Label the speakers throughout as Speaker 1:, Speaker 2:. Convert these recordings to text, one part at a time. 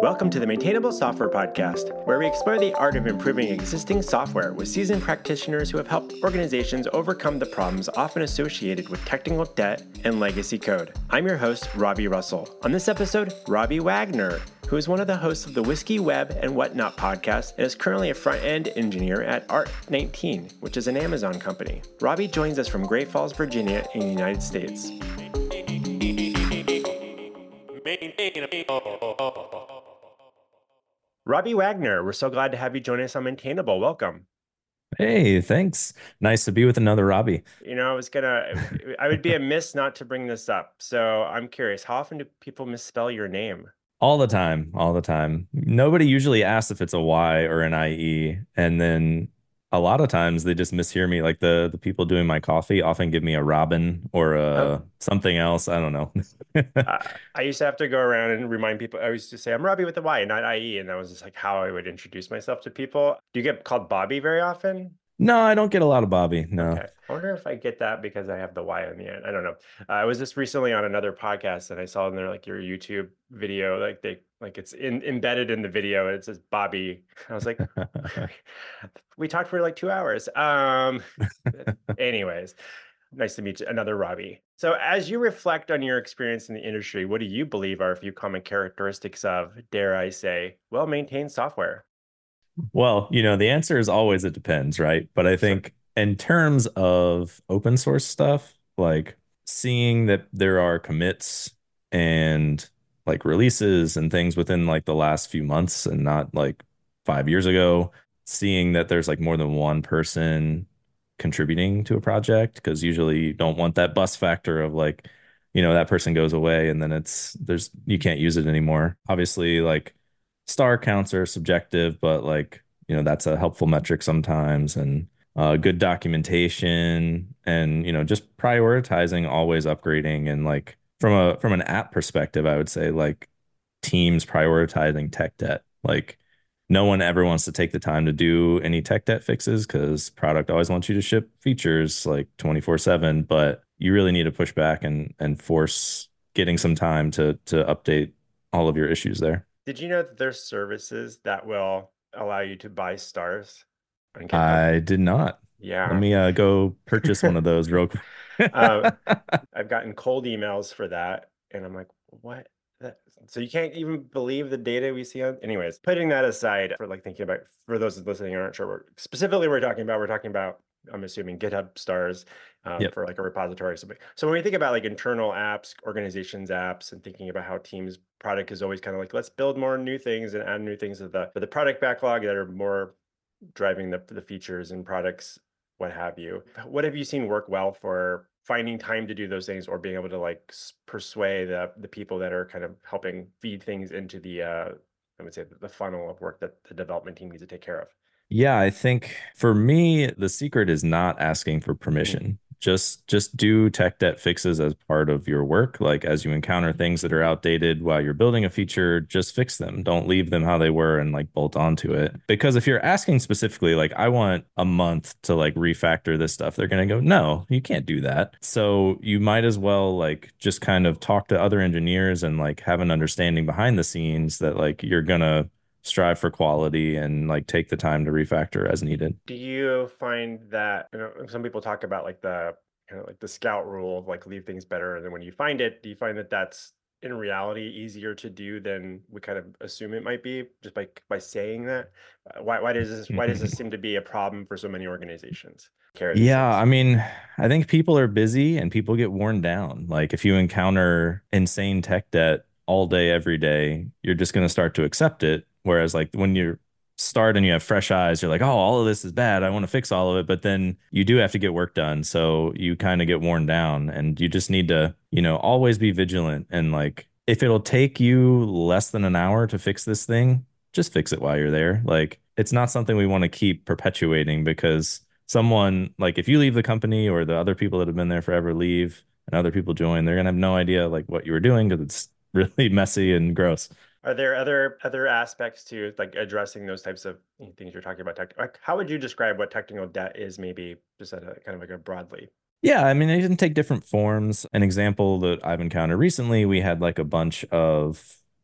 Speaker 1: Welcome to the Maintainable Software Podcast, where we explore the art of improving existing software with seasoned practitioners who have helped organizations overcome the problems often associated with technical debt and legacy code. I'm your host, Robbie Russell. On this episode, Robbie Wagner, who is one of the hosts of the Whiskey Web and Whatnot podcast and is currently a front-end engineer at Art19, which is an Amazon company. Robbie joins us from Great Falls, Virginia in the United States. Robbie Wagner, we're so glad to have you join us on Maintainable. Welcome.
Speaker 2: Hey, thanks. Nice to be with another Robbie.
Speaker 1: I would be amiss not to bring this up. So I'm curious, how often do people misspell your name?
Speaker 2: All the time, all the time. Nobody usually asks if it's a Y or an IE. And then a lot of times they just mishear me. Like the people doing my coffee often give me a Robin or
Speaker 1: Oh,
Speaker 2: a something else. I don't know.
Speaker 1: I used to have to go around and remind people. I used to say, I'm Robbie with a Y, not IE. And that was just like how I would introduce myself to people. Do you get called Bobby very often?
Speaker 2: No, I don't get a lot of Bobby. No.
Speaker 1: Okay. I wonder if I get that because I have the Y on the end. I don't know. I was just recently on another podcast and I saw in there like your YouTube video, it's embedded in the video and it says Bobby. I was like, we talked for like 2 hours. Anyways, nice to meet you, another Robbie. So as you reflect on your experience in the industry, what do you believe are a few common characteristics of, dare I say, well-maintained software?
Speaker 2: Well, the answer is always it depends, right? But I
Speaker 1: Sure.
Speaker 2: think in terms of open source stuff, like seeing that there are commits and like releases and things within like the last few months and not like 5 years ago, seeing that there's like more than one person contributing to a project, because usually you don't want that bus factor of like, that person goes away and then you can't use it anymore. Obviously, like star counts are subjective, but like, that's a helpful metric sometimes. And good documentation and, just prioritizing, always upgrading. And like from an app perspective, I would say like teams prioritizing tech debt. Like no one ever wants to take the time to do any tech debt fixes because product always wants you to ship features like 24/7, but you really need to push back and force getting some time to update all of your issues there.
Speaker 1: Did you know that there's services that will allow you to buy stars on GitHub?
Speaker 2: I did not. Let
Speaker 1: Yeah.
Speaker 2: me go purchase one of those real quick.
Speaker 1: Uh, I've gotten cold emails for that, and I'm like, what? So you can't even believe the data we see on. Anyways, putting that aside for like thinking about for those listening who aren't sure what specifically we're talking about. I'm assuming GitHub stars
Speaker 2: Yep.
Speaker 1: for like a repository or something. So when we think about like internal apps, organizations apps, and thinking about how teams product is always kind of like let's build more new things and add new things to the product backlog that are more driving the features and products, what have you. What have you seen work well for finding time to do those things or being able to like persuade the people that are kind of helping feed things into the I would say the funnel of work that the development team needs to take care of?
Speaker 2: Yeah, I think for me, the secret is not asking for
Speaker 1: Mm.
Speaker 2: permission. Just do tech debt fixes as part of your work. Like as you encounter things that are outdated while you're building a feature, just fix them. Don't leave them how they were and like bolt onto it. Because if you're asking specifically, like I want a month to like refactor this stuff, they're gonna go, no, you can't do that. So you might as well like just kind of talk to other engineers and like have an understanding behind the scenes that like you're gonna strive for quality and like take the time to refactor as needed.
Speaker 1: Do you find that, some people talk about like the kind of like the scout rule of like leave things better, and then when you find it, do you find that that's in reality easier to do than we kind of assume it might be just by saying that? Why does this seem to be a problem for so many organizations? Carry these
Speaker 2: Yeah,
Speaker 1: things.
Speaker 2: I mean, I think people are busy and people get worn down. Like if you encounter insane tech debt all day, every day, you're just going to start to accept it. Whereas like when you start and you have fresh eyes, you're like, oh, all of this is bad. I want to fix all of it. But then you do have to get work done. So you kind of get worn down and you just need to, always be vigilant. And like if it'll take you less than an hour to fix this thing, just fix it while you're there. Like it's not something we want to keep perpetuating because someone like if you leave the company or the other people that have been there forever leave and other people join, they're gonna have no idea like what you were doing because it's really messy and gross.
Speaker 1: Are there other aspects to like addressing those types of things you're talking about? Like, how would you describe what technical debt is? Maybe just at a kind of like a broadly.
Speaker 2: Yeah, I mean, it can take different forms. An example that I've encountered recently, we had like a bunch of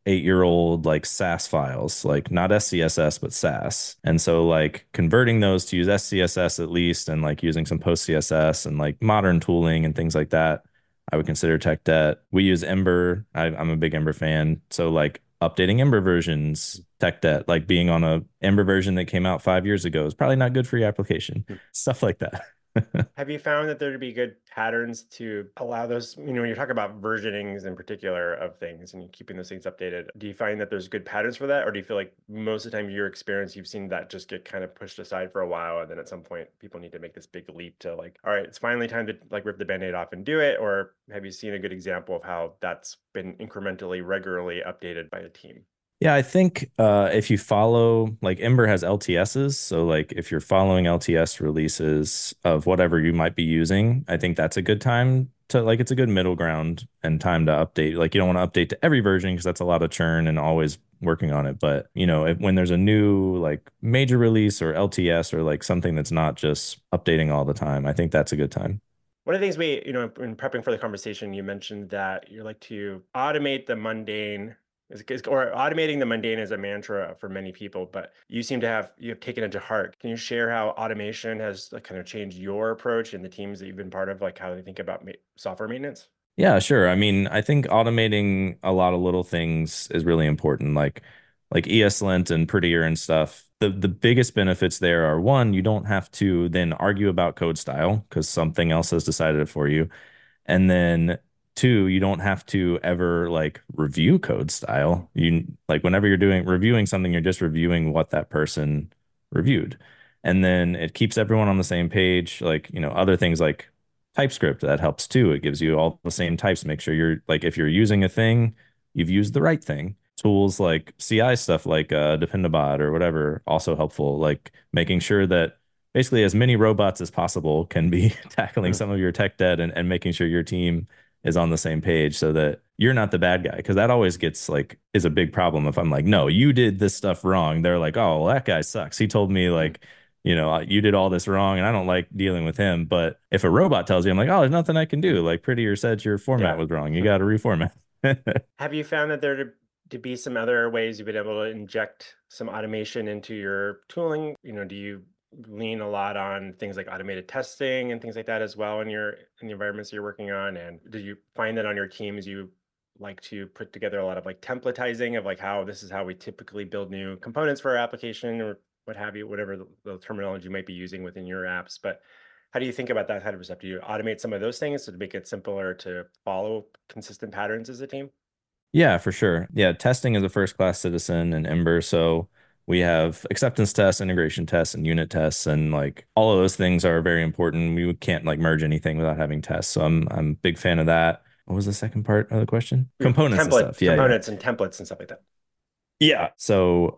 Speaker 2: 8-year-old like SAS files, like not SCSS, but SAS. And so like converting those to use SCSS at least and like using some post CSS and like modern tooling and things like that, I would consider tech debt. We use Ember. I'm a big Ember fan. So like updating Ember versions, tech debt, like being on a Ember version that came out 5 years ago is probably not good for your application. Stuff like that.
Speaker 1: Have you found that there'd be good patterns to allow those, when you talk about versionings in particular of things and keeping those things updated, do you find that there's good patterns for that? Or do you feel like most of the time your experience, you've seen that just get kind of pushed aside for a while, and then at some point people need to make this big leap to like, all right, it's finally time to like rip the Band-Aid off and do it? Or have you seen a good example of how that's been incrementally, regularly updated by a team?
Speaker 2: Yeah, I think if you follow, like Ember has LTSs. So, like, if you're following LTS releases of whatever you might be using, I think that's a good time to, like, it's a good middle ground and time to update. Like, you don't want to update to every version because that's a lot of churn and always working on it. But, when there's a new, like, major release or LTS or like something that's not just updating all the time, I think that's a good time.
Speaker 1: One of the things in prepping for the conversation, you mentioned that you like to automate the mundane, or automating the mundane is a mantra for many people, but you have taken it to heart. Can you share how automation has like kind of changed your approach and the teams that you've been part of, like how they think about software maintenance?
Speaker 2: Yeah, sure. I mean, I think automating a lot of little things is really important, like ESLint and Prettier and stuff. The biggest benefits there are one, you don't have to then argue about code style because something else has decided it for you. And then two, you don't have to ever like review code style. You like whenever you're doing reviewing something, you're just reviewing what that person reviewed. And then it keeps everyone on the same page. Like, other things like TypeScript that helps too. It gives you all the same types. Make sure you're like if you're using a thing, you've used the right thing. Tools like CI stuff like Dependabot or whatever also helpful. Like making sure that basically as many robots as possible can be tackling some of your tech debt and making sure your team is on the same page so that you're not the bad guy. Because that always gets like is a big problem if I'm like, no, you did this stuff wrong. They're like, oh, well, that guy sucks. He told me like, you did all this wrong and I don't like dealing with him. But if a robot tells you, I'm like, oh, there's nothing I can do. Like Prettier said your format
Speaker 1: Yeah.
Speaker 2: was wrong. You got to reformat.
Speaker 1: Have you found that there to be some other ways you've been able to inject some automation into your tooling? Do you lean a lot on things like automated testing and things like that as well in the environments you're working on? And do you find that on your teams you like to put together a lot of like templatizing of like how this is how we typically build new components for our application or what have you, whatever the terminology you might be using within your apps? But how do you think about that kind of stuff? Do you automate some of those things to make it simpler to follow consistent patterns as a team?
Speaker 2: Yeah, for sure. Yeah, testing is a first class citizen in Ember. So we have acceptance tests, integration tests, and unit tests, and like all of those things are very important. We can't like merge anything without having tests. So I'm a big fan of that. What was the second part of the question? Components and
Speaker 1: Template
Speaker 2: stuff. Yeah, yeah.
Speaker 1: components and templates and stuff like that.
Speaker 2: Yeah. So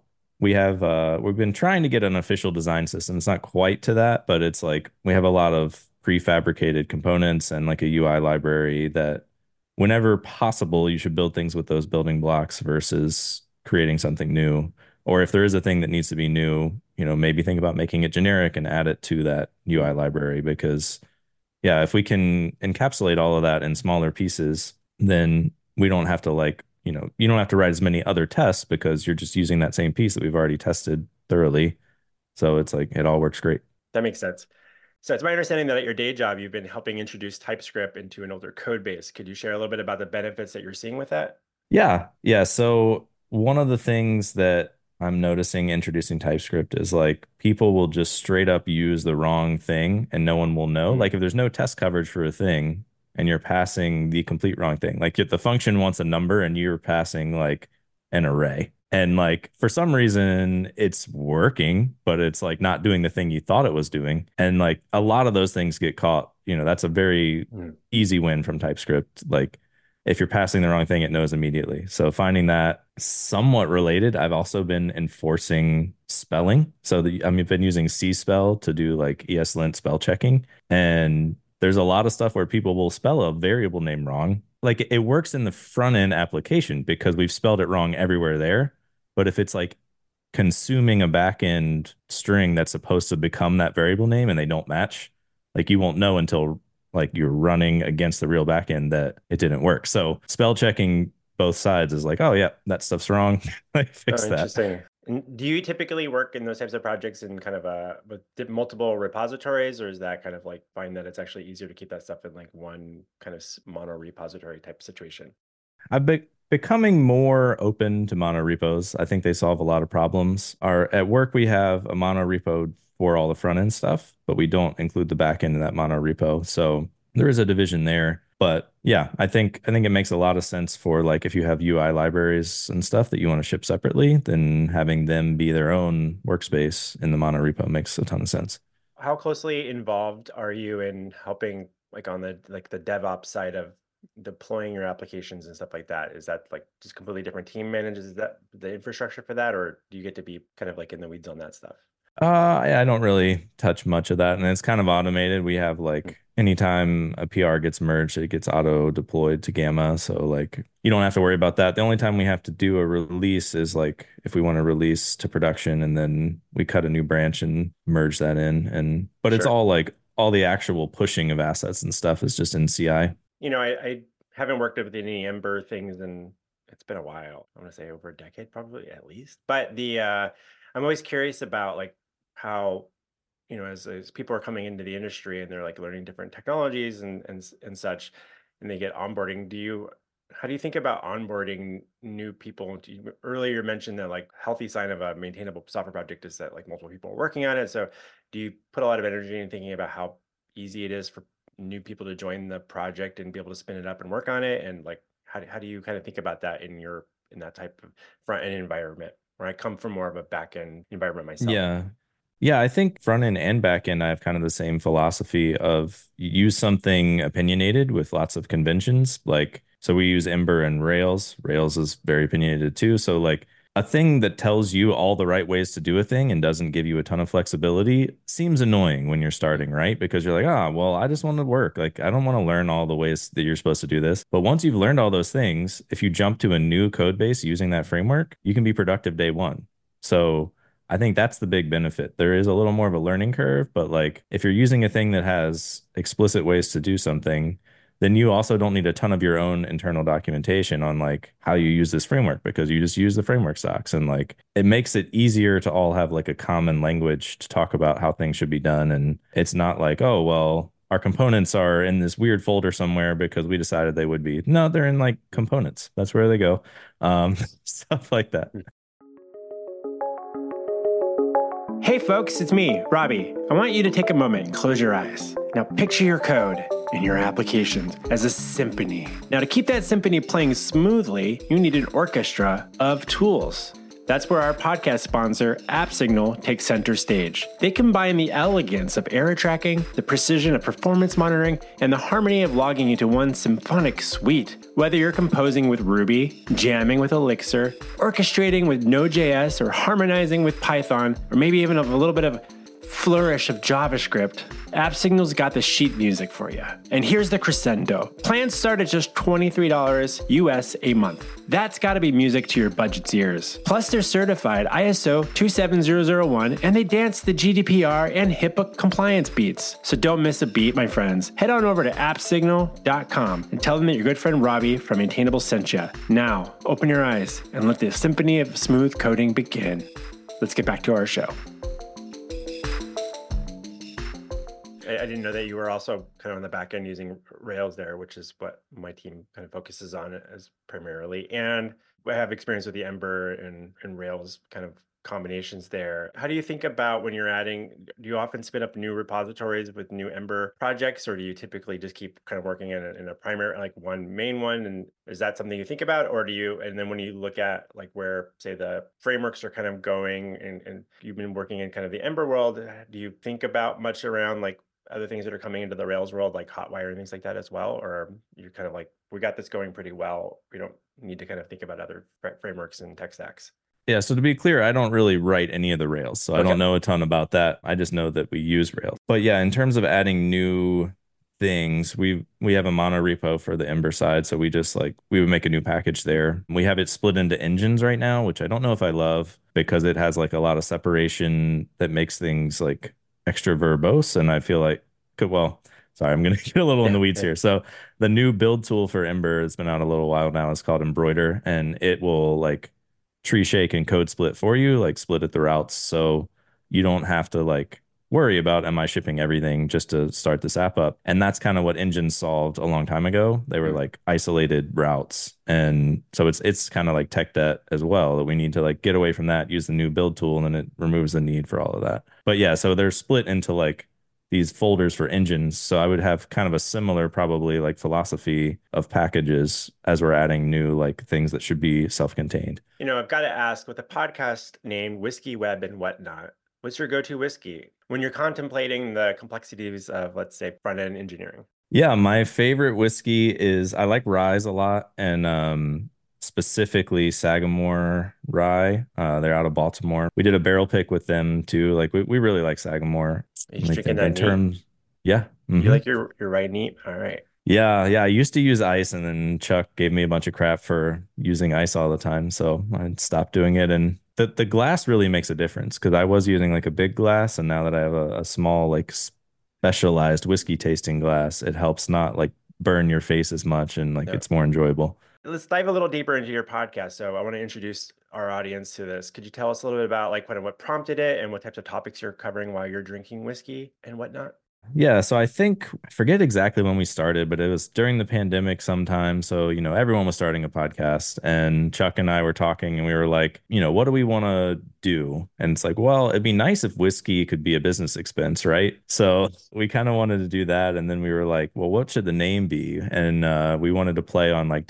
Speaker 2: we've been trying to get an official design system. It's not quite to that, but it's like we have a lot of prefabricated components and like a UI library that whenever possible, you should build things with those building blocks versus creating something new. Or if there is a thing that needs to be new, maybe think about making it generic and add it to that UI library because yeah, if we can encapsulate all of that in smaller pieces, then we don't have to like, you don't have to write as many other tests because you're just using that same piece that we've already tested thoroughly. So it's like it all works great.
Speaker 1: That makes sense. So it's my understanding that at your day job, you've been helping introduce TypeScript into an older code base. Could you share a little bit about the benefits that you're seeing with that?
Speaker 2: Yeah. Yeah. So one of the things that I'm noticing introducing TypeScript is like people will just straight up use the wrong thing and no one will know.
Speaker 1: Hmm.
Speaker 2: Like if there's no test coverage for a thing and you're passing the complete wrong thing, like if the function wants a number and you're passing like an array. And like for some reason it's working, but it's like not doing the thing you thought it was doing. And like a lot of those things get caught. That's a very
Speaker 1: Hmm.
Speaker 2: easy win from TypeScript. Like if you're passing the wrong thing, it knows immediately. So finding that somewhat related, I've also been enforcing spelling. I've been using CSpell to do like ESLint spell checking. And there's a lot of stuff where people will spell a variable name wrong. Like it works in the front end application because we've spelled it wrong everywhere there. But if it's like consuming a backend string that's supposed to become that variable name and they don't match, like you won't know until like you're running against the real backend that it didn't work. So spell checking both sides is like, oh yeah, that stuff's wrong. Like
Speaker 1: Oh,
Speaker 2: fix that.
Speaker 1: interesting. And do you typically work in those types of projects in kind of with multiple repositories, or is that kind of like find that it's actually easier to keep that stuff in like one kind of mono repository type situation?
Speaker 2: I've been becoming more open to mono repos. I think they solve a lot of problems. Our at work we have a mono repo for all the front end stuff, but we don't include the back end in that mono repo. So there is a division there. But yeah, I think it makes a lot of sense for like if you have UI libraries and stuff that you want to ship separately, then having them be their own workspace in the mono repo makes a ton of sense.
Speaker 1: How closely involved are you in helping like on the DevOps side of deploying your applications and stuff like that? Is that like just completely different team manages that the infrastructure for that, or do you get to be kind of like in the weeds on that stuff?
Speaker 2: I don't really touch much of that, and it's kind of automated. We have like anytime a PR gets merged, it gets auto deployed to Gamma, so like you don't have to worry about that. The only time we have to do a release is like if we want to release to production, and then we cut a new branch and merge that in. And but it's
Speaker 1: Sure.
Speaker 2: all like all the actual pushing of assets and stuff is just in CI.
Speaker 1: I haven't worked with any Ember things and it's been a while. I want to say over a decade, probably at least. But I'm always curious about like how, as people are coming into the industry and they're like learning different technologies and such, and they get onboarding, how do you think about onboarding new people? Earlier you mentioned that like healthy sign of a maintainable software project is that like multiple people are working on it. So do you put a lot of energy in thinking about how easy it is for new people to join the project and be able to spin it up and work on it? And like, how do you kind of think about that in that type of front end environment? Where I come from more of a back end environment myself.
Speaker 2: Yeah. Yeah, I think front end and back end, I have kind of the same philosophy of use something opinionated with lots of conventions. Like, so we use Ember and Rails. Rails is very opinionated too. So, like, a thing that tells you all the right ways to do a thing and doesn't give you a ton of flexibility seems annoying when you're starting, right? Because you're like, ah, well, I just want to work. Like, I don't want to learn all the ways that you're supposed to do this. But once you've learned all those things, if you jump to a new code base using that framework, you can be productive day one. So, I think that's the big benefit. There is a little more of a learning curve, but like if you're using a thing that has explicit ways to do something, then you also don't need a ton of your own internal documentation on like how you use this framework because you just use the framework stocks and like it makes it easier to all have like a common language to talk about how things should be done. And it's not like, oh, well, our components are in this weird folder somewhere because we decided they would be. No, they're in like components. That's where they go. Stuff like that.
Speaker 1: Hey folks, it's me, Robbie. I want you to take a moment and close your eyes. Now picture your code and your applications as a symphony. Now to keep that symphony playing smoothly, you need an orchestra of tools. That's where our podcast sponsor, AppSignal, takes center stage. They combine the elegance of error tracking, the precision of performance monitoring, and the harmony of logging into one symphonic suite. Whether you're composing with Ruby, jamming with Elixir, orchestrating with Node.js, or harmonizing with Python, or maybe even a little bit of flourish of JavaScript, AppSignal's got the sheet music for you. And here's the crescendo. Plans start at just $23 US a month. That's gotta be music to your budget's ears. Plus, they're certified ISO 27001 and they dance the GDPR and HIPAA compliance beats. So don't miss a beat, my friends. Head on over to appsignal.com and tell them that your good friend Robbie from Maintainable sent you. Now, open your eyes and let the symphony of smooth coding begin. Let's get back to our show. I didn't know that you were also kind of on the back end using Rails there, which is what my team kind of focuses on as primarily. And I have experience with the Ember and Rails kind of combinations there. How do you think about when you're adding, do you often spin up new repositories with new Ember projects, or do you typically just keep kind of working in a primary, like one main one? And is that something you think about, or and then when you look at like where, say, the frameworks are kind of going and you've been working in kind of the Ember world, do you think about much around like other things that are coming into the Rails world, like Hotwire and things like that as well? Or you're kind of like, we got this going pretty well. We don't need to kind of think about other frameworks and tech stacks.
Speaker 2: Yeah, so to be clear, I don't really write any of the Rails, so I
Speaker 1: Okay.
Speaker 2: don't know a ton about that. I just know that we use Rails. But yeah, in terms of adding new things, we have a mono repo for the Ember side, so we just like we would make a new package there. We have it split into engines right now, which I don't know if I love because it has like a lot of separation that makes things like extra verbose, and I feel like well, Sorry, I'm going to get a little in
Speaker 1: Yeah,
Speaker 2: the weeds
Speaker 1: yeah.
Speaker 2: here. So the new build tool for Ember, it's been out a little while now. It's called Embroider, and it will like tree shake and code split for you, like split at the routes. So you don't have to like worry about am I shipping everything just to start this app up. And that's kind of what Engine solved a long time ago. They were
Speaker 1: Mm.
Speaker 2: like isolated routes. And so it's kind of like tech debt as well that we need to like get away from that, use the new build tool, and then it removes the need for all of that. But yeah, so they're split into like these folders for engines. So I would have kind of a similar, probably like philosophy of packages as we're adding new like things that should be self-contained.
Speaker 1: I've got to ask with a podcast named Whiskey Web and Whatnot, what's your go-to whiskey when you're contemplating the complexities of, let's say, front-end engineering?
Speaker 2: Yeah, my favorite whiskey is I like ryes a lot and specifically Sagamore rye. They're out of Baltimore. We did a barrel pick with them too. Like we really like Sagamore.
Speaker 1: Are you
Speaker 2: Let
Speaker 1: just
Speaker 2: me
Speaker 1: drinking
Speaker 2: think
Speaker 1: that
Speaker 2: in
Speaker 1: neat?
Speaker 2: terms. Yeah.
Speaker 1: You
Speaker 2: Hmm.
Speaker 1: like your right neat? All right.
Speaker 2: Yeah, yeah. I used to use ice, and then Chuck gave me a bunch of crap for using ice all the time, so I stopped doing it. And the glass really makes a difference because I was using like a big glass, and now that I have a small like specialized whiskey tasting glass, it helps not like burn your face as much, and like
Speaker 1: Yeah.
Speaker 2: it's more enjoyable.
Speaker 1: Let's dive a little deeper into your podcast. So I want to introduce our audience to this. Could you tell us a little bit about like what prompted it and what types of topics you're covering while you're drinking whiskey and whatnot?
Speaker 2: Yeah, so I think I forget exactly when we started, but it was during the pandemic sometime. So, everyone was starting a podcast and Chuck and I were talking and we were like, what do we want to do? And it's like, well, it'd be nice if whiskey could be a business expense, right? So we kind of wanted to do that. And then we were like, well, what should the name be? And we wanted to play on like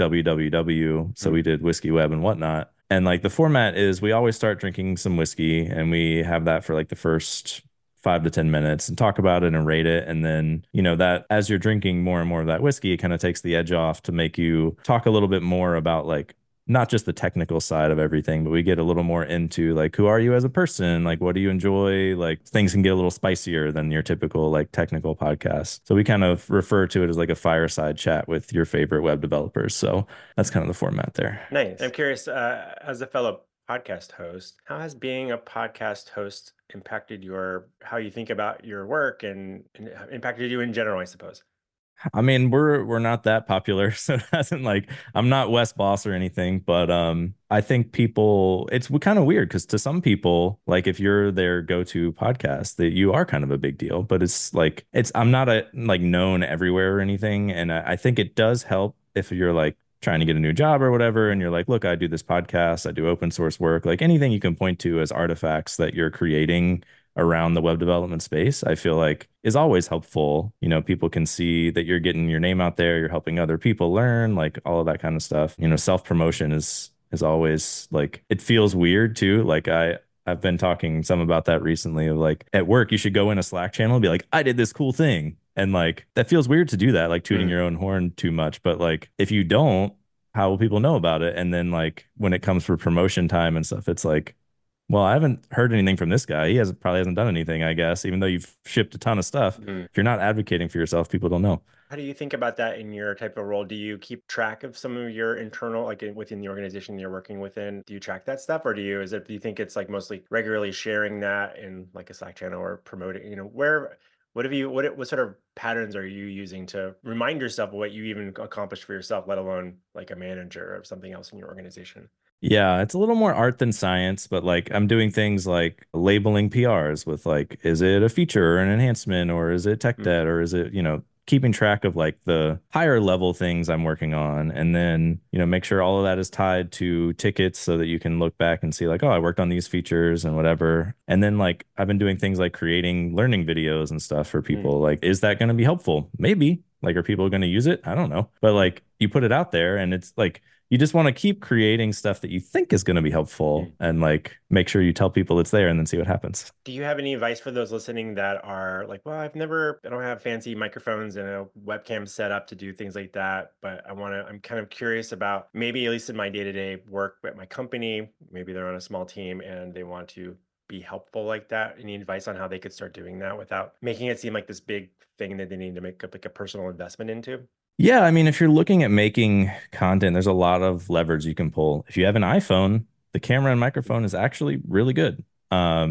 Speaker 2: www. So
Speaker 1: Mm.
Speaker 2: we did Whiskey Web and whatnot. And like the format is we always start drinking some whiskey and we have that for like the first 5 to 10 minutes and talk about it and rate it. And then, that as you're drinking more and more of that whiskey, it kind of takes the edge off to make you talk a little bit more about like not just the technical side of everything, but we get a little more into like who are you as a person? Like what do you enjoy? Like things can get a little spicier than your typical like technical podcast. So we kind of refer to it as like a fireside chat with your favorite web developers. So that's kind of the format there.
Speaker 1: Nice. I'm curious, as a fellow podcast host, how has being a podcast host impacted how you think about your work and impacted you in general, I suppose?
Speaker 2: I mean, we're not that popular, so it hasn't like I'm not Wes Boss or anything, but I think people it's kind of weird because to some people, like if you're their go-to podcast, that you are kind of a big deal, but it's like I'm not a like known everywhere or anything, and I think it does help if you're like trying to get a new job or whatever, and you're like, look, I do this podcast, I do open source work, like anything you can point to as artifacts that you're creating around the web development space, I feel like is always helpful. People can see that you're getting your name out there, you're helping other people learn, like all of that kind of stuff. Self-promotion is always like it feels weird too. Like I've been talking some about that recently of like at work, you should go in a Slack channel and be like, I did this cool thing. And like that feels weird to do that, like tooting
Speaker 1: Mm.
Speaker 2: your own horn too much. But like if you don't, how will people know about it? And then like when it comes for promotion time and stuff, it's like, well, I haven't heard anything from this guy. He probably hasn't done anything, I guess, even though you've shipped a ton of stuff.
Speaker 1: Mm.
Speaker 2: If you're not advocating for yourself, people don't know.
Speaker 1: How do you think about that in your type of role? Do you keep track of some of your internal, like within the organization you're working within? Do you track that stuff, or do you think it's like mostly regularly sharing that in like a Slack channel or promoting? What sort of patterns are you using to remind yourself of what you even accomplished for yourself, let alone like a manager or something else in your organization?
Speaker 2: Yeah, it's a little more art than science, but like I'm doing things like labeling PRs with like, is it a feature or an enhancement or is it tech
Speaker 1: Mm.
Speaker 2: debt or is it, keeping track of like the higher level things I'm working on. And then, make sure all of that is tied to tickets so that you can look back and see like, oh, I worked on these features and whatever. And then like I've been doing things like creating learning videos and stuff for
Speaker 1: Mm.
Speaker 2: people. Like, is that going to be helpful? Maybe. Like, are people going to use it? I don't know. But like you put it out there and it's like, you just want to keep creating stuff that you think is going to be helpful
Speaker 1: Mm.
Speaker 2: and like make sure you tell people it's there and then see what happens.
Speaker 1: Do you have any advice for those listening that are like, well, I don't have fancy microphones and a webcam set up to do things like that, but I'm kind of curious about maybe at least in my day-to-day work at my company, maybe they're on a small team and they want to be helpful like that. Any advice on how they could start doing that without making it seem like this big thing that they need to make up like a personal investment into?
Speaker 2: Yeah, I mean, if you're looking at making content, there's a lot of levers you can pull. If you have an iPhone, the camera and microphone is actually really good.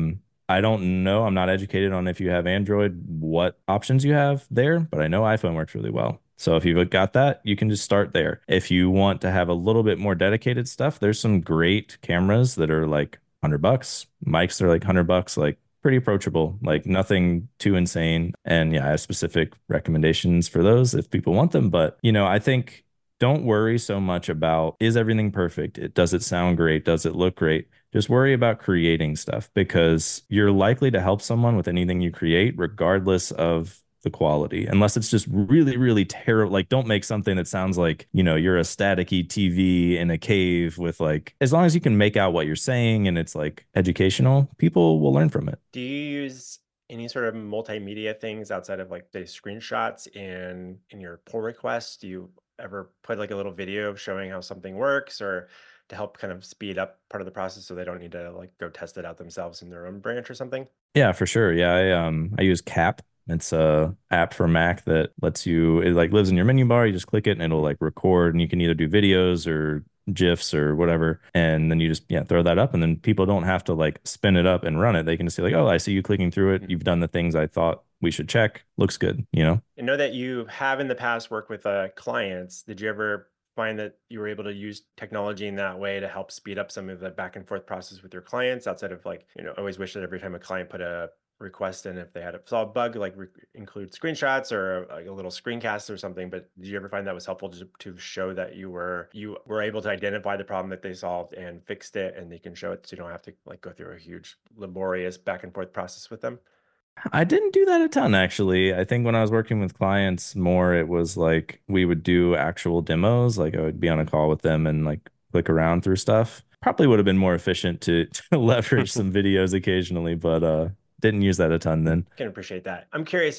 Speaker 2: I don't know. I'm not educated on if you have Android, what options you have there, but I know iPhone works really well. So if you've got that, you can just start there. If you want to have a little bit more dedicated stuff, there's some great cameras that are like $100. Mics are like $100, like pretty approachable, like nothing too insane. And yeah, I have specific recommendations for those if people want them. But, I think don't worry so much about is everything perfect? Does it sound great? Does it look great? Just worry about creating stuff because you're likely to help someone with anything you create, regardless of the quality, unless it's just really, really terrible. Like, don't make something that sounds like, you're a staticky TV in a cave with like, as long as you can make out what you're saying and it's like educational, people will learn from it.
Speaker 1: Do you use any sort of multimedia things outside of like the screenshots in your pull requests? Do you ever put like a little video showing how something works or to help kind of speed up part of the process so they don't need to like go test it out themselves in their own branch or something?
Speaker 2: Yeah, for sure. Yeah, I use Cap. It's a app for Mac that lets you it like lives in your menu bar. You just click it and it'll like record and you can either do videos or GIFs or whatever. And then you just throw that up and then people don't have to like spin it up and run it. They can just say like, "Oh, I see you clicking through it. You've done the things I thought we should check. Looks good."
Speaker 1: I know that you have in the past worked with clients. Did you ever find that you were able to use technology in that way to help speed up some of the back and forth process with your clients outside of like, I always wish that every time a client put a request in, if they had a solved bug, like include screenshots or like a little screencast or something. But did you ever find that was helpful to show that you were able to identify the problem that they solved and fixed it and they can show it so you don't have to like go through a huge laborious back and forth process with them?
Speaker 2: I didn't do that a ton actually. I think when I was working with clients more, it was like we would do actual demos. Like I would be on a call with them and like click around through stuff. Probably would have been more efficient to, to leverage some videos occasionally, but didn't use that a ton then.
Speaker 1: Can appreciate that. I'm curious,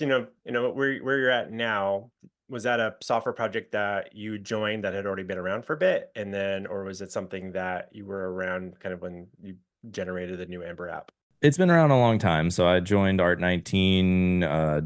Speaker 1: where you're at now. Was that a software project that you joined that had already been around for a bit, and then, or was it something that you were around kind of when you generated the new Ember app?
Speaker 2: It's been around a long time. So I joined Art 19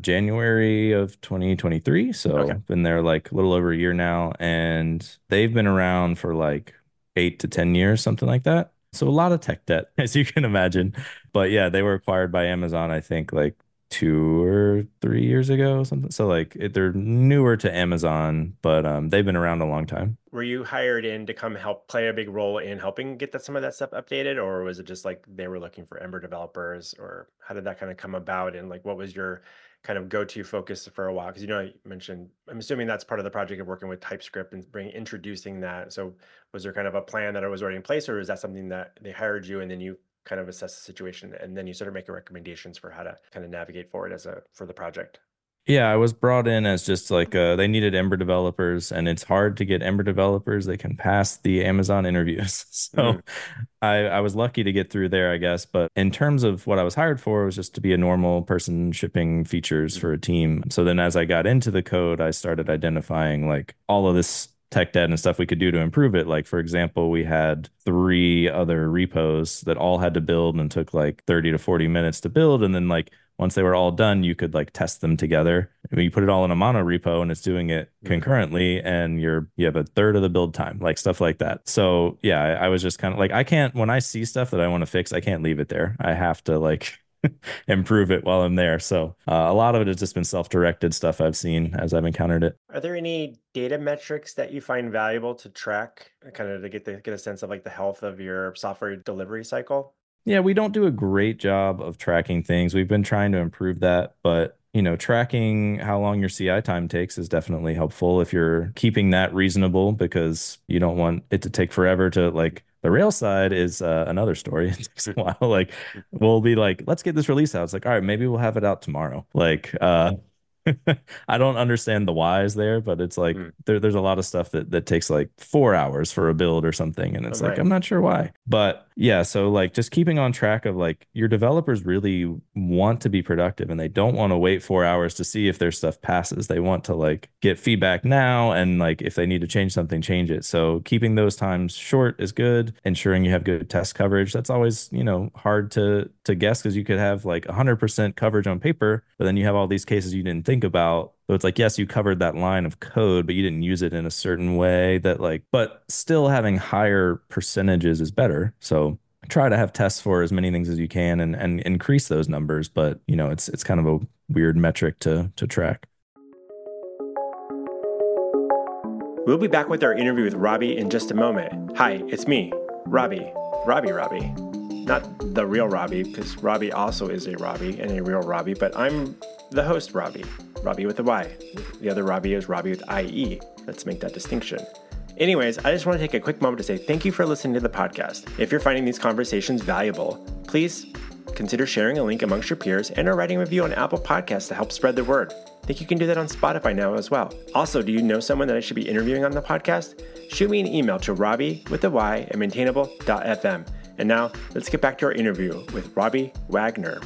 Speaker 2: January of 2023.
Speaker 1: Okay.
Speaker 2: So been there like a little over a year now. And they've been around for like 8 to 10 years, something like that. So a lot of tech debt, as you can imagine. But yeah, they were acquired by Amazon, I think like 2 or 3 years ago, something. So like they're newer to Amazon, but they've been around a long time.
Speaker 1: Were you hired in to come help play a big role in helping get some of that stuff updated, or was it just like they were looking for Ember developers, or how did that kind of come about? And like, what was your kind of go-to focus for a while? Because you mentioned, I'm assuming that's part of the project of working with TypeScript and introducing that. So was there kind of a plan that was already in place, or is that something that they hired you and then you kind of assess the situation and then you sort of make recommendations for how to kind of navigate forward for the project?
Speaker 2: Yeah, I was brought in as just like they needed Ember developers, and it's hard to get Ember developers. They can pass the Amazon interviews.
Speaker 1: Mm,
Speaker 2: So I was lucky to get through there, I guess. But in terms of what I was hired for, it was just to be a normal person shipping features
Speaker 1: mm,
Speaker 2: for a team. So then as I got into the code, I started identifying like all of this tech debt and stuff we could do to improve it. Like, for example, we had 3 other repos that all had to build and took like 30 to 40 minutes to build. And then like once they were all done, you could like test them together. I mean, you put it all in a mono repo and it's doing it
Speaker 1: mm.
Speaker 2: concurrently, and you have a third of the build time, like stuff like that. So yeah, I was just kind of like I can't when I see stuff that I want to fix, I can't leave it there. I have to like improve it while I'm there. So a lot of it has just been self-directed stuff I've seen as I've encountered it.
Speaker 1: Are there any data metrics that you find valuable to track, kind of to get a sense of like the health of your software delivery cycle?
Speaker 2: Yeah, we don't do a great job of tracking things. We've been trying to improve that, but tracking how long your CI time takes is definitely helpful if you're keeping that reasonable because you don't want it to take forever to like the rail side is another story. It takes a while. Like we'll be like, let's get this release out. It's like, all right, maybe we'll have it out tomorrow. Like I don't understand the whys there, but it's like
Speaker 1: Mm.
Speaker 2: there's a lot of stuff that takes like 4 hours for a build or something. And
Speaker 1: Oh
Speaker 2: it's like,
Speaker 1: my.
Speaker 2: I'm not sure why. But yeah, so like just keeping on track of like your developers really want to be productive and they don't want to wait 4 hours to see if their stuff passes. They want to like get feedback now and like if they need to change something, change it. So keeping those times short is good. Ensuring you have good test coverage. That's always, hard to guess because you could have like 100% coverage on paper, but then you have all these cases you didn't think about. So it's like, yes, you covered that line of code, but you didn't use it in a certain way that like, but still having higher percentages is better. So try to have tests for as many things as you can and increase those numbers. But it's kind of a weird metric to track.
Speaker 1: We'll be back with our interview with Robbie in just a moment. Hi, it's me, Robbie. Robbie. Not the real Robbie, because Robbie also is a Robbie and a real Robbie, but I'm the host, Robbie with a Y. The other Robbie is Robbie with IE. Let's make that distinction. Anyways, I just want to take a quick moment to say thank you for listening to the podcast. If you're finding these conversations valuable, please consider sharing a link amongst your peers and or writing a review on Apple Podcasts to help spread the word. I think you can do that on Spotify now as well. Also, do you know someone that I should be interviewing on the podcast? Shoot me an email to robbie@maintainable.fm. And now, let's get back to our interview with Robbie Wagner.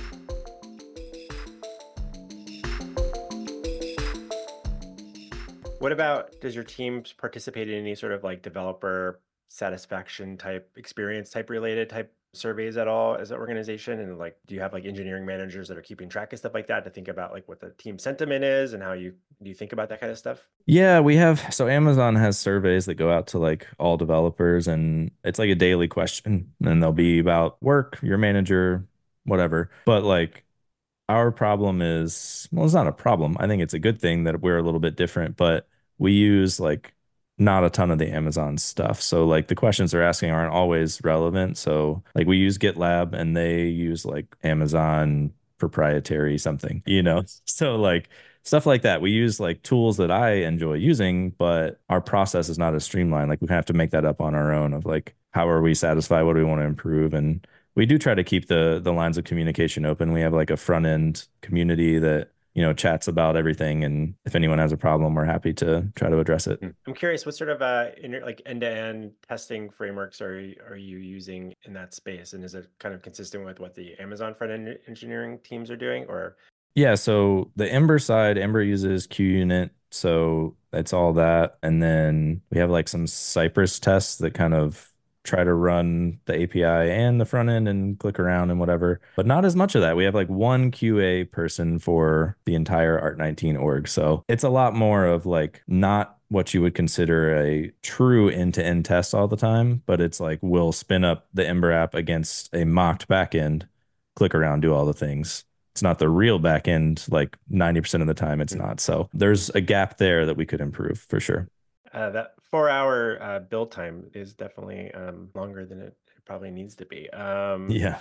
Speaker 1: What about, does your team participate in any sort of like developer satisfaction type experience type related type surveys at all as an organization? And like, do you have like engineering managers that are keeping track of stuff like that to think about like what the team sentiment is and how do you think about that kind of stuff?
Speaker 2: Yeah, we have. So Amazon has surveys that go out to like all developers, and it's like a daily question, and they'll be about work, your manager, whatever. But like our problem is, well, it's not a problem. I think it's a good thing that we're a little bit different, but we use like not a ton of the Amazon stuff. So like the questions they're asking aren't always relevant. So like we use GitLab and they use like Amazon proprietary something. So like stuff like that. We use like tools that I enjoy using, but our process is not as streamlined. Like we have to make that up on our own of like how are we satisfied? What do we want to improve? And we do try to keep the lines of communication open. We have like a front end community that chats about everything, and if anyone has a problem, we're happy to try to address it.
Speaker 1: I'm curious, what sort of like end-to-end testing frameworks are you using in that space, and is it kind of consistent with what the Amazon front-end engineering teams are doing, or?
Speaker 2: Yeah, so the Ember side, Ember uses QUnit, so it's all that. And then we have like some Cypress tests that kind of try to run the API and the front end and click around and whatever, but not as much of that. We have like one QA person for the entire Art19 org. So it's a lot more of like not what you would consider a true end-to-end test all the time, but it's like we'll spin up the Ember app against a mocked backend, click around, do all the things. It's not the real back end, like 90% of the time it's not. So there's a gap there that we could improve for sure.
Speaker 1: That 4-hour build time is definitely longer than it probably needs to be.
Speaker 2: Yeah.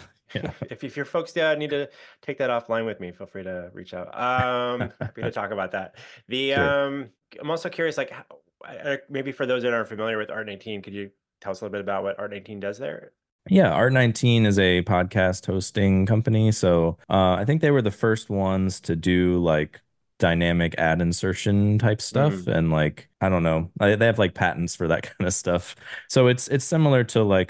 Speaker 1: If your folks need to take that offline with me, feel free to reach out. Happy to talk about that.
Speaker 2: Sure.
Speaker 1: I'm also curious, like maybe for those that aren't familiar with Art19, could you tell us a little bit about what Art19 does there?
Speaker 2: Yeah, Art19 is a podcast hosting company. So I think they were the first ones to do like dynamic ad insertion type stuff. And like, I don't know, they have like patents for that kind of stuff. So it's similar to like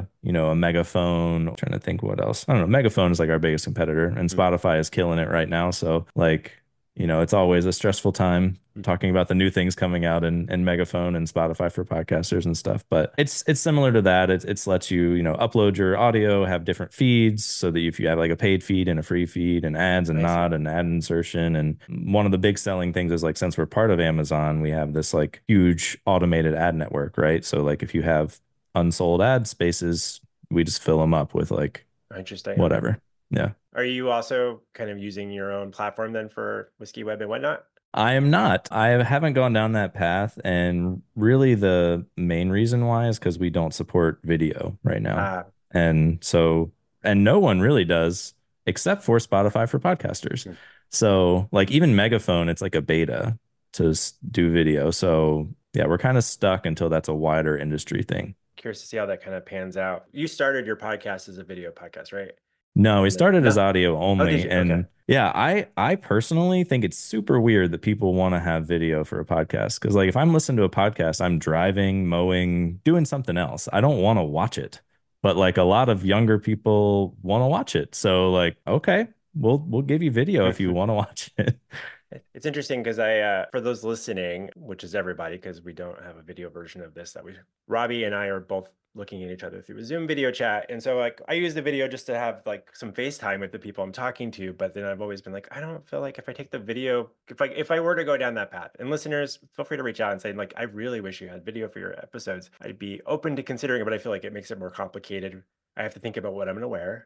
Speaker 2: a Megaphone. I'm trying to think what else. I don't know. Megaphone is like our biggest competitor, and Spotify is killing it right now. So like, it's always a stressful time talking about the new things coming out in Megaphone and Spotify for podcasters and stuff. But it's similar to that. It's lets you, upload your audio, have different feeds so that if you have like a paid feed and a free feed and ads and not an ad insertion. And one of the big selling things is like, since we're part of Amazon, we have this like huge automated ad network, right? So like if you have unsold ad spaces, we just fill them up with like
Speaker 1: Interesting.
Speaker 2: whatever. Yeah.
Speaker 1: Are you also kind of using your own platform then for Whiskey Web and whatnot?
Speaker 2: I am not. I haven't gone down that path. And really, the main reason why is because we don't support video right now. And so, and no one really does except for Spotify for podcasters. So, like, even Megaphone, it's like a beta to do video. So, yeah, we're kind of stuck until that's a wider industry thing.
Speaker 1: Curious to see how that kind of pans out. You started your podcast as a video podcast, right?
Speaker 2: No, we started as audio
Speaker 1: Oh,
Speaker 2: only.
Speaker 1: did you?
Speaker 2: And
Speaker 1: Okay.
Speaker 2: yeah, I personally think it's super weird that people want to have video for a podcast. Because like if I'm listening to a podcast, I'm driving, mowing, doing something else. I don't want to watch it. But like a lot of younger people want to watch it. So like, okay, we'll give you video if you want to watch it.
Speaker 1: It's interesting because for those listening, which is everybody, because we don't have a video version of this, Robbie and I are both looking at each other through a Zoom video chat. And so like I use the video just to have like some FaceTime with the people I'm talking to. But then I've always been like, I don't feel like if I take the video, if I were to go down that path, and listeners, feel free to reach out and say, like, I really wish you had video for your episodes. I'd be open to considering it, but I feel like it makes it more complicated. I have to think about what I'm going to wear.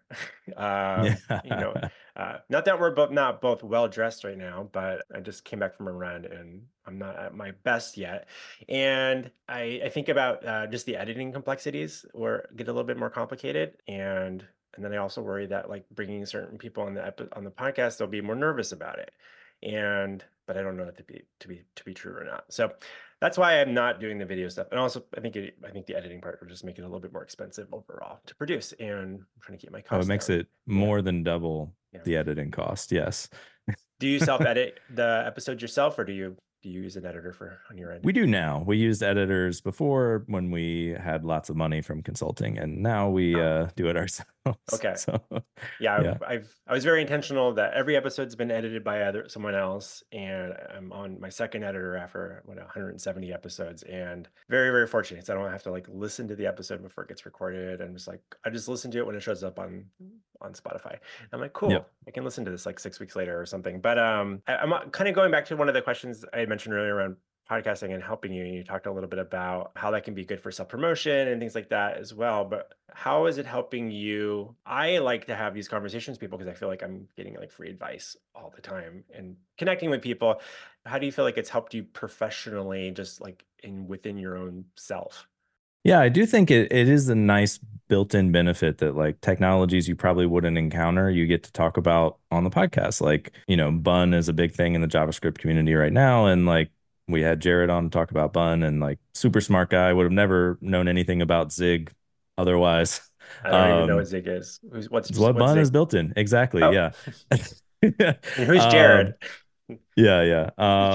Speaker 2: Yeah.
Speaker 1: Not that we're not both well dressed right now, but I just came back from a run and I'm not at my best yet. And I think about just the editing complexities or get a little bit more complicated. And then I also worry that like bringing certain people on on the podcast, they'll be more nervous about it. But I don't know that to be true or not. So that's why I'm not doing the video stuff. And also, I think the editing part will just make it a little bit more expensive overall to produce. And I'm trying to keep my
Speaker 2: Oh, it
Speaker 1: costs
Speaker 2: makes
Speaker 1: down.
Speaker 2: it
Speaker 1: Yeah,
Speaker 2: more than double
Speaker 1: yeah.
Speaker 2: the editing cost. Yes.
Speaker 1: Do you self-edit the episodes yourself, or do you use an editor for on your end?
Speaker 2: We do now. We used editors before when we had lots of money from consulting, and now we
Speaker 1: Oh,
Speaker 2: do it ourselves.
Speaker 1: okay.
Speaker 2: So,
Speaker 1: Yeah,
Speaker 2: yeah.
Speaker 1: I was very intentional that every episode's been edited by someone else, and I'm on my second editor after 170 episodes, and very very fortunate. So I don't have to like listen to the episode before it gets recorded, and just like I just listen to it when it shows up on Spotify. I'm like,
Speaker 2: Yep.
Speaker 1: cool, I can listen to this like 6 weeks later or something. But I'm kind of going back to one of the questions I had mentioned earlier around podcasting and helping you. And you talked a little bit about how that can be good for self promotion and things like that as well. But how is it helping you? I like to have these conversations with people because I feel like I'm getting like free advice all the time and connecting with people. How do you feel like it's helped you professionally, just like in within your own self?
Speaker 2: Yeah, I do think it is a nice built-in benefit that like technologies you probably wouldn't encounter, you get to talk about on the podcast. Like, Bun is a big thing in the JavaScript community right now. And like we had Jared on to talk about Bun and like super smart guy, would have never known anything about Zig otherwise.
Speaker 1: I don't even know what
Speaker 2: Um,
Speaker 1: Zig is.
Speaker 2: it's what
Speaker 1: What's
Speaker 2: Bun
Speaker 1: Zig?
Speaker 2: is built in. Exactly.
Speaker 1: Oh,
Speaker 2: Yeah.
Speaker 1: and who's Jared?
Speaker 2: Um, yeah, yeah.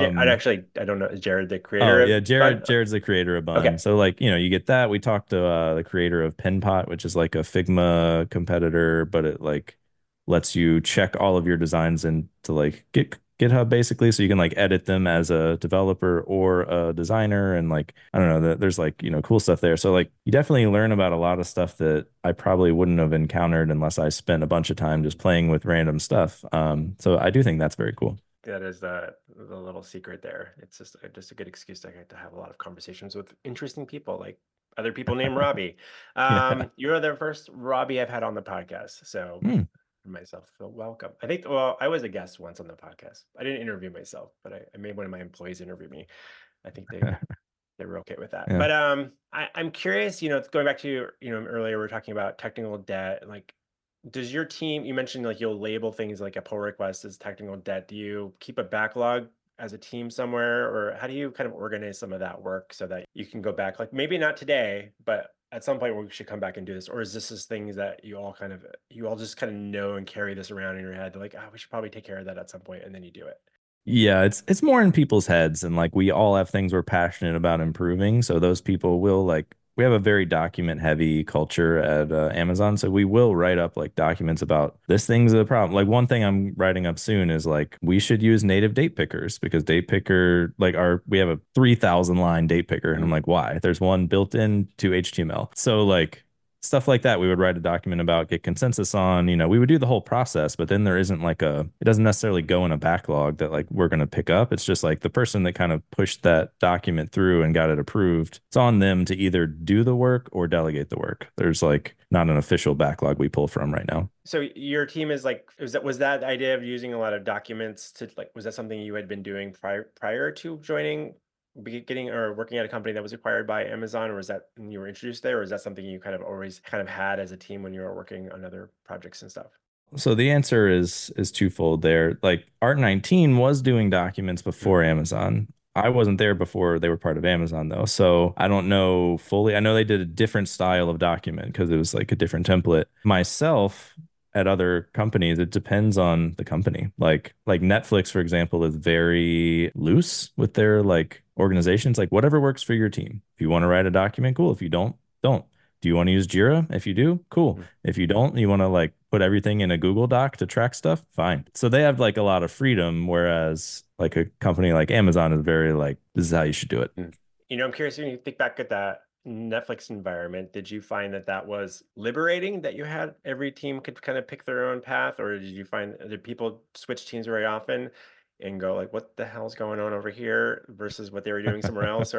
Speaker 1: I don't know. Is Jared the
Speaker 2: Oh
Speaker 1: creator
Speaker 2: yeah,
Speaker 1: of Bud?
Speaker 2: Jared's the creator of
Speaker 1: Okay.
Speaker 2: Bun. So like, you get that. We talked to the creator of Penpot, which is like a Figma competitor, but it like lets you check all of your designs into like GitHub basically, so you can like edit them as a developer or a designer and like I don't know, that there's like, cool stuff there. So like you definitely learn about a lot of stuff that I probably wouldn't have encountered unless I spent a bunch of time just playing with random stuff. So I do think that's very cool.
Speaker 1: That is the little secret there. It's just a good excuse to get to have a lot of conversations with interesting people, like other people named Robbie.
Speaker 2: Yeah.
Speaker 1: You're the first Robbie I've had on the podcast, so
Speaker 2: Hmm.
Speaker 1: myself feel welcome. I think well, I was a guest once on the podcast. I didn't interview myself, but I made one of my employees interview me. I think they were okay with that.
Speaker 2: Yeah.
Speaker 1: But I'm curious. Going back to earlier we were talking about technical debt, like does your team, you mentioned like you'll label things like a pull request as technical debt. Do you keep a backlog as a team somewhere, or how do you kind of organize some of that work so that you can go back, like maybe not today, but at some point we should come back and do this? Or is this just things that you all just kind of know and carry this around in your head? They're like, oh, we should probably take care of that at some point, and then you do it.
Speaker 2: Yeah, it's more in people's heads and like we all have things we're passionate about improving. So those people will like we have a very document heavy culture at Amazon, so we will write up like documents about this thing's a problem. Like one thing I'm writing up soon is like we should use native date pickers because date picker like our we have a 3,000 line date picker and I'm
Speaker 1: Mm.
Speaker 2: like why? There's one built in to HTML. So like stuff like that we would write a document about, get consensus on, we would do the whole process, but then there isn't like it doesn't necessarily go in a backlog that like we're going to pick up. It's just like the person that kind of pushed that document through and got it approved, it's on them to either do the work or delegate the work. There's like not an official backlog we pull from right now.
Speaker 1: So your team is like, was that idea of using a lot of documents to like, was that something you had been doing prior to joining, getting or working at a company that was acquired by Amazon, or was that when you were introduced there, or is that something you kind of always kind of had as a team when you were working on other projects and stuff?
Speaker 2: So the answer is twofold there. Like Art19 was doing documents
Speaker 1: Mm,
Speaker 2: before Amazon. I wasn't there before they were part of Amazon though. So I don't know fully. I know they did a different style of document because it was like a different template. Myself at other companies, it depends on the company. Like Netflix, for example, is very loose with their like organizations, like whatever works for your team. If you want to write a document, cool. If you don't, don't. Do you want to use Jira? If you do, cool.
Speaker 1: mm.
Speaker 2: If you don't, you want to like put everything in a Google Doc to track stuff, fine. So they have like a lot of freedom, whereas like a company like Amazon is very like, this is how you should do it.
Speaker 1: Mm. I'm curious when you think back at that Netflix environment, did you find that that was liberating that you had every team could kind of pick their own path, or did people switch teams very often and go like, what the hell's going on over here versus what they were doing somewhere else? Or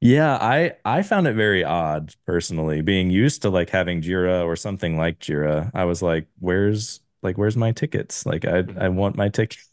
Speaker 2: Yeah, I found it very odd personally, being used to like having Jira or something like Jira. I was like, where's my tickets? Like I
Speaker 1: Mhm.
Speaker 2: want my tickets.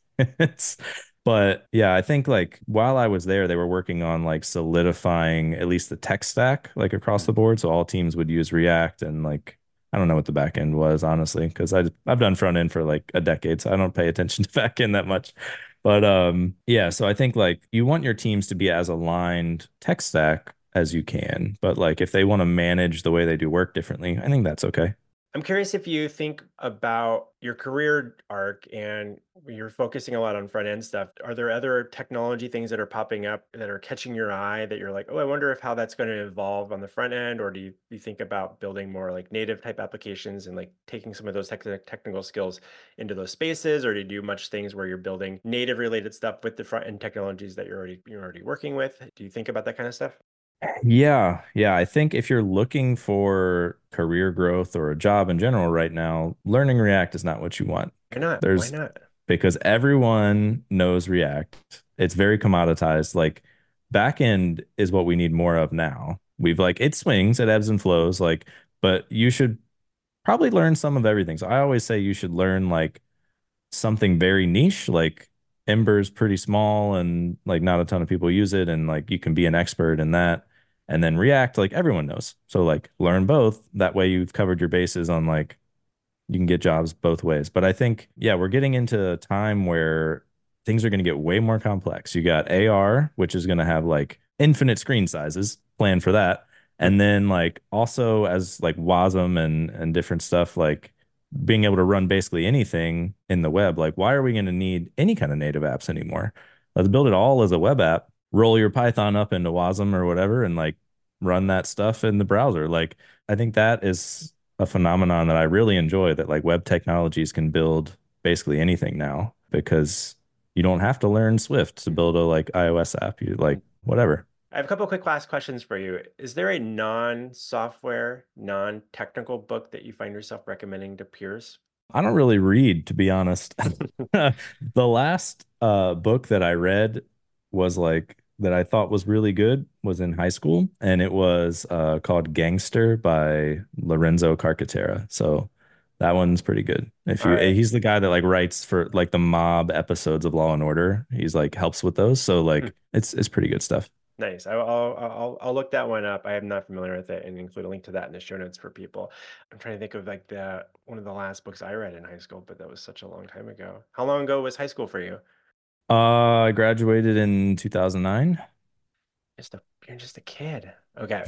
Speaker 2: But yeah, I think like while I was there, they were working on like solidifying at least the tech stack like across the
Speaker 1: Mhm.
Speaker 2: board. So all teams would use React and like I don't know what the back end was, honestly, because I've done front end for like a decade, so I don't pay attention to back end that much. But yeah, so I think like you want your teams to be as aligned tech stack as you can, but like if they want to manage the way they do work differently, I think that's okay.
Speaker 1: I'm curious if you think about your career arc and you're focusing a lot on front end stuff. Are there other technology things that are popping up that are catching your eye that you're like, oh, I wonder if how that's going to evolve on the front end? Or do you think about building more like native type applications and like taking some of those technical skills into those spaces? Or do you do much things where you're building native related stuff with the front end technologies that you're already working with? Do you think about that kind of stuff?
Speaker 2: Yeah, yeah. I think if you're looking for career growth or a job in general right now, learning React is not what you want.
Speaker 1: Why not? Why
Speaker 2: There's
Speaker 1: not?
Speaker 2: because everyone knows React. It's very commoditized. Like backend is what we need more of now. We've like it swings, it ebbs and flows, like, but you should probably learn some of everything. So I always say you should learn like something very niche, like Ember's pretty small and like not a ton of people use it, and like you can be an expert in that. And then React, like everyone knows. So like learn both. That way you've covered your bases on like you can get jobs both ways. But I think, yeah, we're getting into a time where things are going to get way more complex. You got AR, which is going to have like infinite screen sizes, plan for that. And then like also as like WASM and different stuff, like being able to run basically anything in the web. Like, why are we going to need any kind of native apps anymore? Let's build it all as a web app, roll your Python up into WASM or whatever, and like run that stuff in the browser. Like, I think that is a phenomenon that I really enjoy that like web technologies can build basically anything now because you don't have to learn Swift to build a like iOS app. You like whatever.
Speaker 1: I have a couple quick last questions for you. Is there a non-software, non-technical book that you find yourself recommending to peers?
Speaker 2: I don't really read, to be honest. The last book that I read was like that I thought was really good was in high school, and it was called Gangster by Lorenzo Carcaterra. So that one's pretty good. If
Speaker 1: All
Speaker 2: you,
Speaker 1: right.
Speaker 2: he's the guy that like writes for like the mob episodes of Law and Order. He's like helps with those. So
Speaker 1: Hmm.
Speaker 2: like it's pretty good stuff.
Speaker 1: Nice. I'll look that one up. I am not familiar with it and include a link to that in the show notes for people. I'm trying to think of like the one of the last books I read in high school, but that was such a long time ago. How long ago was high school for you?
Speaker 2: I graduated in 2009.
Speaker 1: You're just a kid. Okay.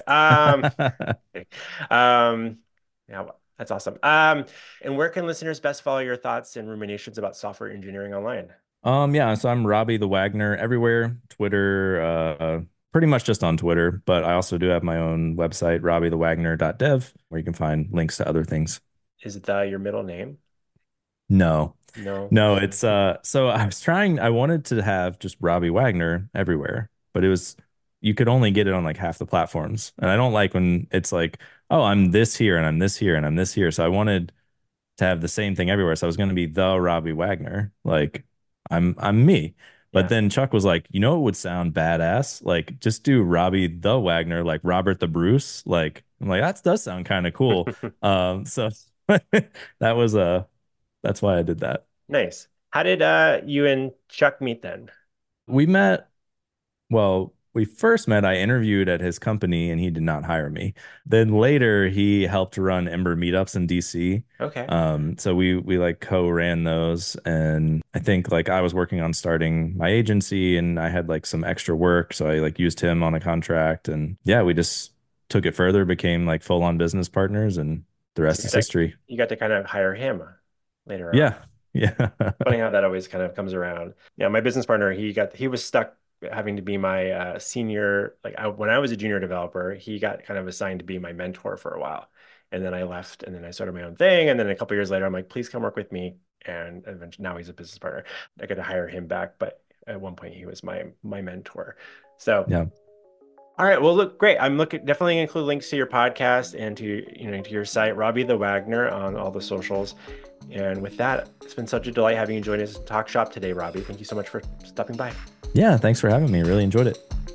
Speaker 1: Um, yeah, that's awesome. And where can listeners best follow your thoughts and ruminations about software engineering online?
Speaker 2: Yeah, so I'm Robbie the Wagner everywhere, Twitter, pretty much just on Twitter, but I also do have my own website, robbiethewagner.dev, where you can find links to other things.
Speaker 1: Is the your middle name?
Speaker 2: No,
Speaker 1: No.
Speaker 2: no, it's so I wanted to have just Robbie Wagner everywhere, but it was you could only get it on like half the platforms. And I don't like when it's like, oh, I'm this here and I'm this here and I'm this here. So I wanted to have the same thing everywhere. So I was going to be the Robbie Wagner. Like I'm me. But
Speaker 1: Yeah.
Speaker 2: then Chuck was like, you know, it would sound badass. Like just do Robbie the Wagner, like Robert the Bruce. Like I'm like that does sound kind of cool. So that was that's why I did that.
Speaker 1: Nice. How did you and Chuck meet then?
Speaker 2: We met Well, we first met, I interviewed at his company and he did not hire me. Then later he helped run Ember meetups in DC.
Speaker 1: Okay.
Speaker 2: So we like co-ran those, and I think like I was working on starting my agency and I had like some extra work, so I like used him on a contract, and yeah, we just took it further, became like full-on business partners, and the
Speaker 1: So
Speaker 2: rest is history.
Speaker 1: you got to kind of hire him later on.
Speaker 2: Yeah. Yeah.
Speaker 1: Funny how that always kind of comes around. Yeah, my business partner, he was stuck having to be my senior. When I was a junior developer, he got kind of assigned to be my mentor for a while, and then I left, and then I started my own thing, and then a couple years later, I'm like, please come work with me, and eventually now he's a business partner. I got to hire him back, but at one point he was my mentor. So.
Speaker 2: Yeah.
Speaker 1: All right. Well, look, great. I'm looking definitely include links to your podcast and to your site, Robbie the Wagner, on all the socials. And with that, it's been such a delight having you join us at Talk Shop today, Robbie. Thank you so much for stopping by.
Speaker 2: Yeah, thanks for having me. Really enjoyed it.